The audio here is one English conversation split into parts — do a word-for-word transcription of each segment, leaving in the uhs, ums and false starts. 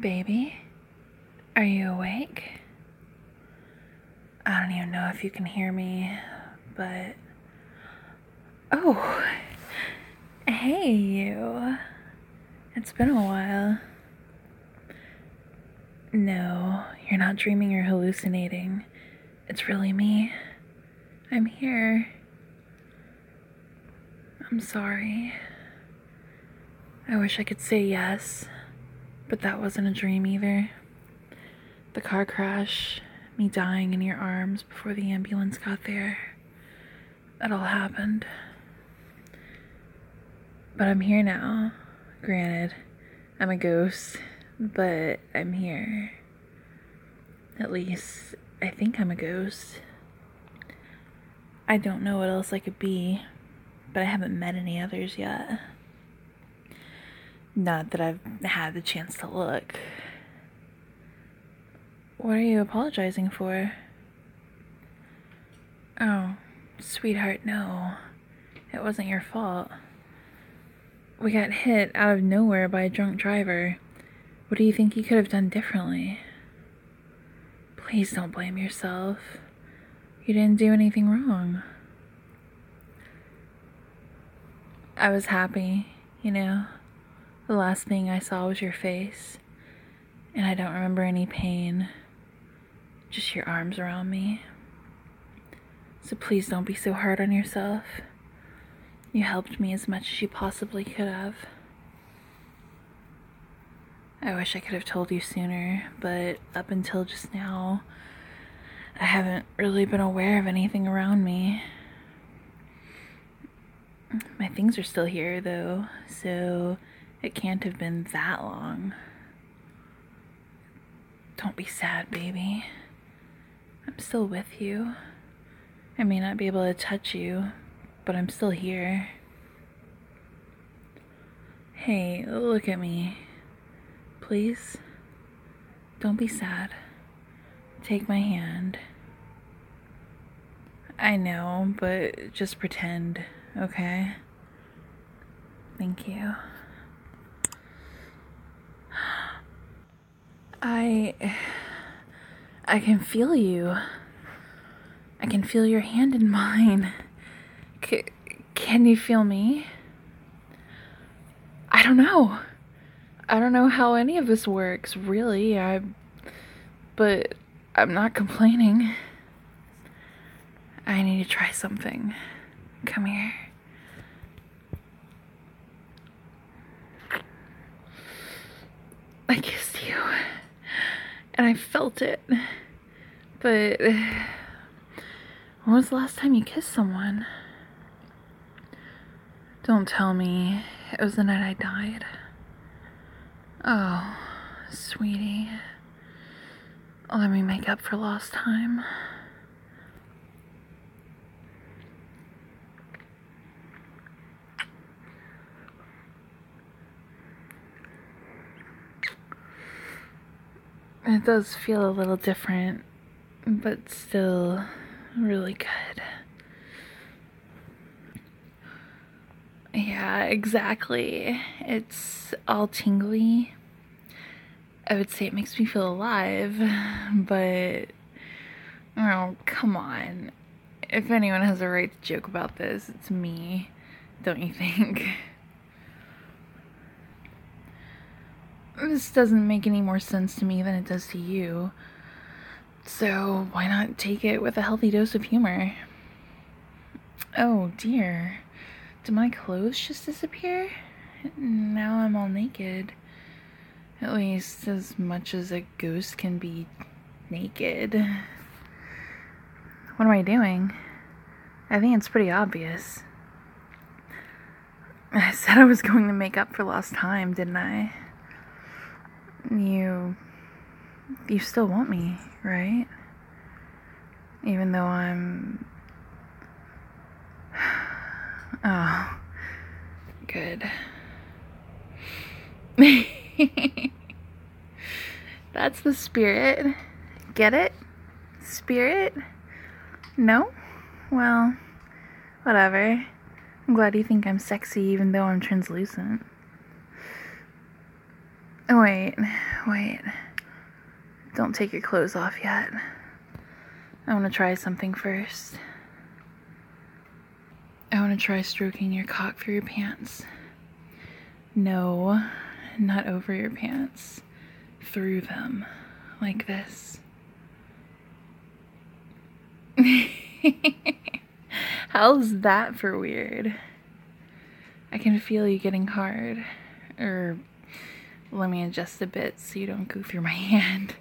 Baby, are you awake? I don't even know if you can hear me, but... Oh, hey you. It's been a while. No, you're not dreaming or hallucinating. It's really me. I'm here. I'm sorry. I wish I could say yes, but that wasn't a dream either. The car crash, me dying in your arms before the ambulance got there, that all happened. But I'm here now. Granted, I'm a ghost, but I'm here. At least, I think I'm a ghost. I don't know what else I could be, but I haven't met any others yet. Not that I've had the chance to look. What are you apologizing for? Oh, sweetheart, no. It wasn't your fault. We got hit out of nowhere by a drunk driver. What do you think you could have done differently? Please don't blame yourself. You didn't do anything wrong. I was happy, you know. The last thing I saw was your face, and I don't remember any pain. Just your arms around me. So please don't be so hard on yourself. You helped me as much as you possibly could have. I wish I could have told you sooner, but up until just now, I haven't really been aware of anything around me. My things are still here, though, so it can't have been that long. Don't be sad, baby. I'm still with you. I may not be able to touch you, but I'm still here. Hey, look at me. Please, don't be sad. Take my hand. I know, but just pretend, okay? Thank you. I... I can feel you. I can feel your hand in mine. C- can you feel me? I don't know. I don't know how any of this works, really. I... But I'm not complaining. I need to try something. Come here. I kissed you. And I felt it. But when was the last time you kissed someone? Don't tell me it was the night I died. Oh, sweetie. Let me make up for lost time. It does feel a little different, but still really good. Yeah, exactly. It's all tingly. I would say it makes me feel alive, but oh, come on. If anyone has a right to joke about this, it's me, don't you think? This doesn't make any more sense to me than it does to you. So why not take it with a healthy dose of humor? Oh dear. Did my clothes just disappear? Now I'm all naked. At least as much as a ghost can be naked. What am I doing? I think it's pretty obvious. I said I was going to make up for lost time, didn't I? You... You still want me, right? Even though I'm... Oh, good. That's the spirit. Get it? Spirit? No? Well, whatever. I'm glad you think I'm sexy even though I'm translucent. Oh, wait, wait. Don't take your clothes off yet. I want to try something first. I want to try stroking your cock through your pants. No, not over your pants. Through them. Like this. How's that for weird? I can feel you getting hard. Or let me adjust a bit so you don't go through my hand.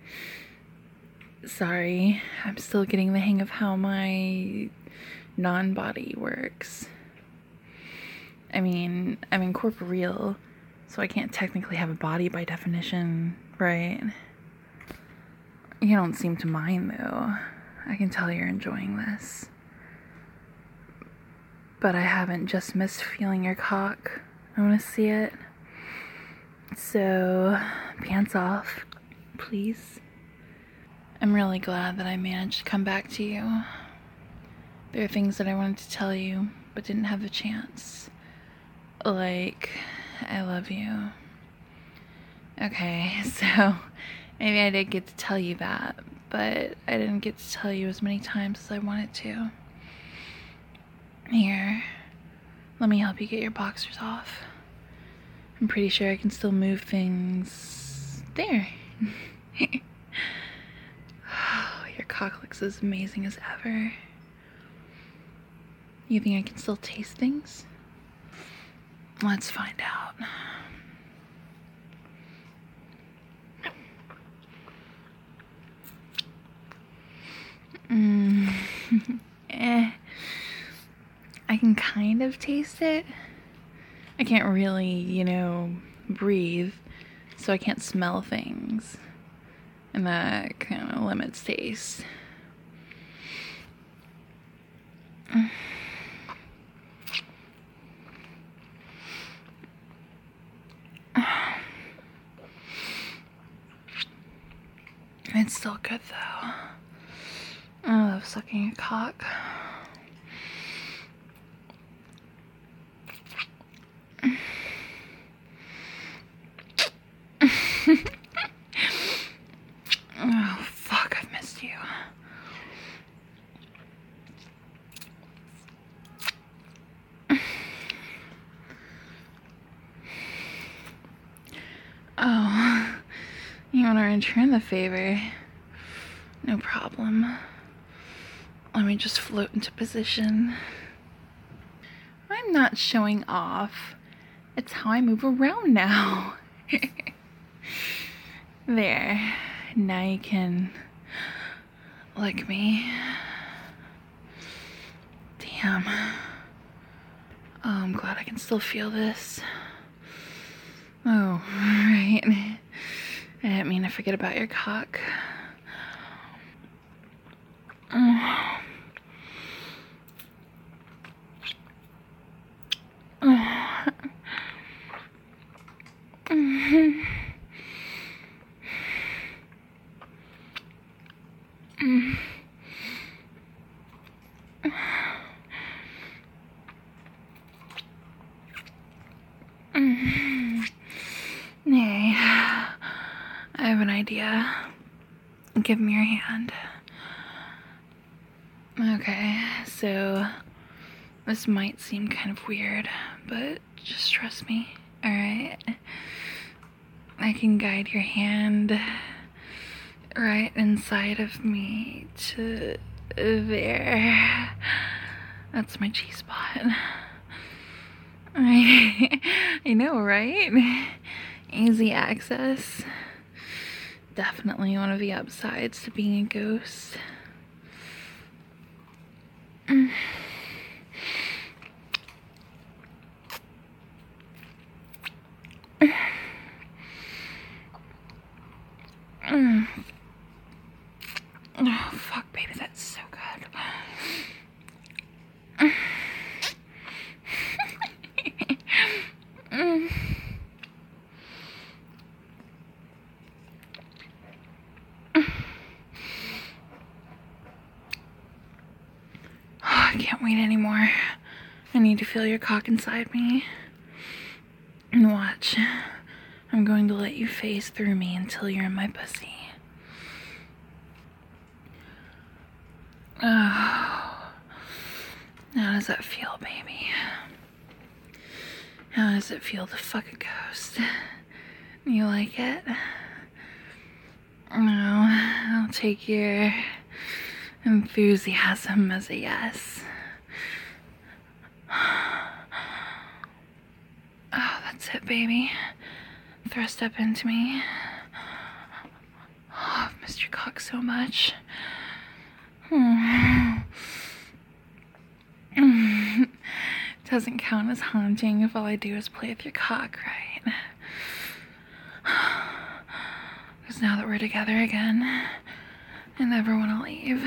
Sorry, I'm still getting the hang of how my non-body works. I mean, I'm incorporeal, so I can't technically have a body by definition, right? You don't seem to mind, though. I can tell you're enjoying this. But I haven't just missed feeling your cock. I want to see it. So, pants off, please. I'm really glad that I managed to come back to you. There are things that I wanted to tell you, but didn't have the chance. Like, I love you. Okay, so maybe I did get to tell you that, but I didn't get to tell you as many times as I wanted to. Here, let me help you get your boxers off. I'm pretty sure I can still move things there. Your cock looks as amazing as ever. You think I can still taste things? Let's find out. Mm. eh. I can kind of taste it. I can't really, you know, breathe, so I can't smell things. And that kind of limits taste. It's still good though. I love sucking a cock. Oh, fuck, I've missed you. Oh, you want to return the favor? No problem. Let me just float into position. I'm not showing off. It's how I move around now. There. Now you can lick me. Damn. Oh, I'm glad I can still feel this. Oh, right. I didn't mean to forget about your cock. Oh. Oh. Mm-hmm. Mm. Mm. Nay, I have an idea. Give me your hand. Okay, so this might seem kind of weird, but just trust me, alright? I can guide your hand right inside of me to there. That's my G-spot. I, I know, right? Easy access. Definitely one of the upsides to being a ghost. Mm. Mm. Oh, fuck, baby, that's so good. Mm. Oh, I can't wait anymore. I need to feel your cock inside me. And watch. I'm going to let you phase through me until you're in my pussy. Oh, how does that feel, baby? How does it feel to fuck a ghost? You like it? No, I'll take your enthusiasm as a yes. Oh, that's it, baby. Thrust up into me. Oh, I've missed your cock so much. Hmm. Doesn't count as haunting if all I do is play with your cock, right? Because now that we're together again, I never want to leave.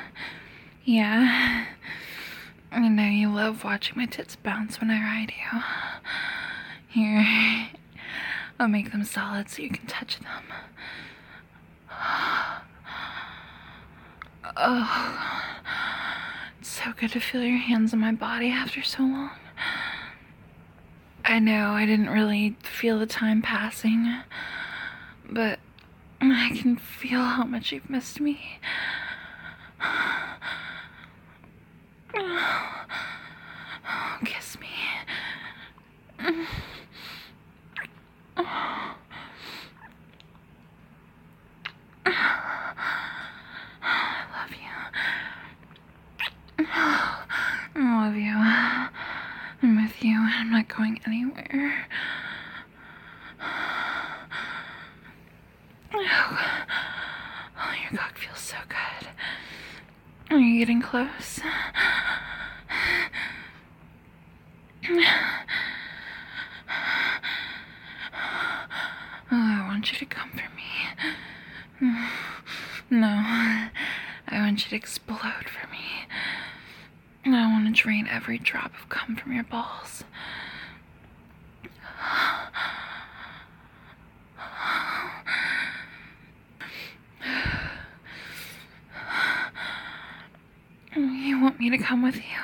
Yeah. I know you love watching my tits bounce when I ride you. Here, I'll make them solid so you can touch them. Oh, it's so good to feel your hands on my body after so long. I know I didn't really feel the time passing, but I can feel how much you've missed me. Oh, kiss me. Oh. I love you. I love you. I'm with you. I'm not going anywhere. Oh, oh, your cock feels so good. Are you getting close? Oh, I want you to come for me. No, I want you to explode for me. I want to drain every drop of cum from your balls. You want me to come with you?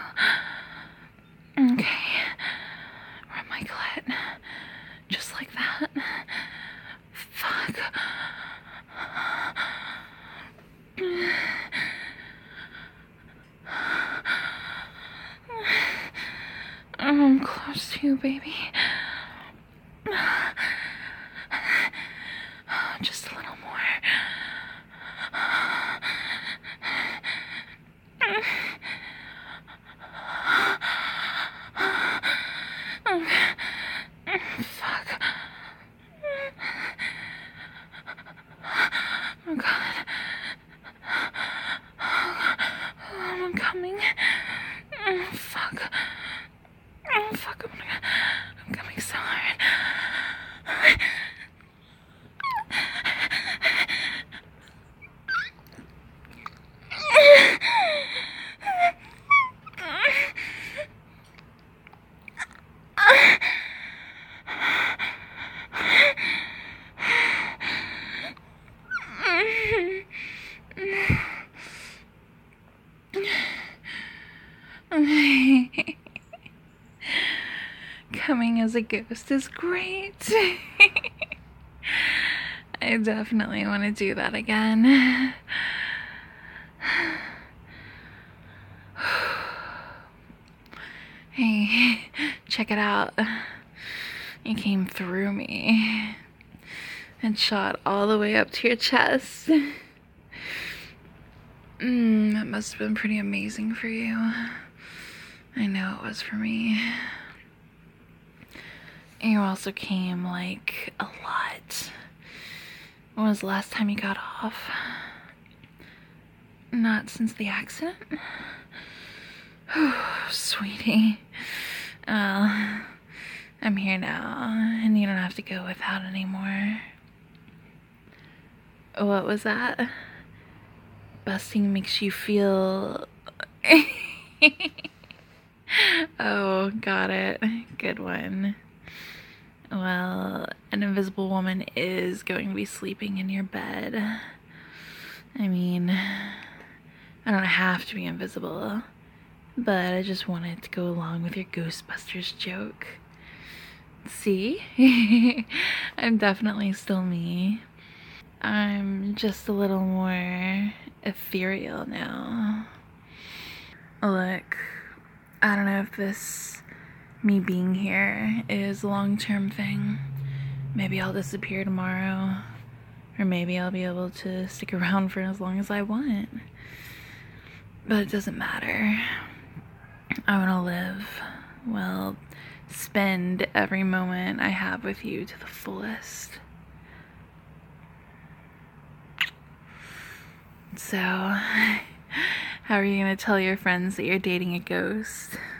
Okay. Rub my clit. Just like that. Fuck. I'm close to you, baby. Just a little more. Fuck. Oh, God. Oh, I'm coming. Oh, fuck. Oh, fuck. I'm, I'm coming so hard. Coming as a ghost is great. I definitely want to do that again. Hey, check it out. You came through me and shot all the way up to your chest. Mmm, that must have been pretty amazing for you. I know it was for me. You also came, like, a lot. When was the last time you got off? Not since the accident? Sweetie. Uh, I'm here now, and you don't have to go without anymore. What was that? Busting makes you feel... Oh, got it. Good one. Well, an invisible woman is going to be sleeping in your bed. I mean, I don't have to be invisible, but I just wanted to go along with your Ghostbusters joke. See? I'm definitely still me. I'm just a little more ethereal now. Look, I don't know if this me being here is a long-term thing. Maybe I'll disappear tomorrow, or maybe I'll be able to stick around for as long as I want. But it doesn't matter. I want to live, well, spend every moment I have with you to the fullest. So, how are you gonna tell your friends that you're dating a ghost?